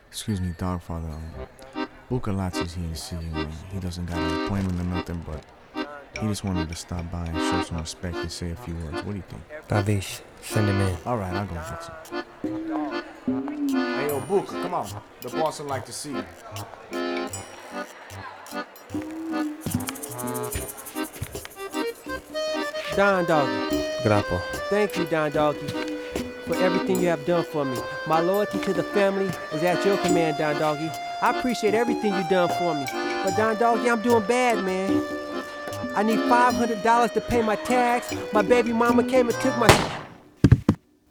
Excuse me, Dogfather. Bukalati's here to see you, man. He doesn't got an appointment or nothing, but he just wanted to stop by and show some respect and say a few words. What do you think? Davish, send him in. All right, I'll go get some. Hey, yo, Buka, come on. The boss would like to see you. Don Doggy. Grapo. Thank you, Don Doggy, for everything you have done for me. My loyalty to the family is at your command, Don Doggy. I appreciate everything you done for me. But Don Doggy, I'm doing bad, man. I need $500 to pay my tax. My baby mama came and took my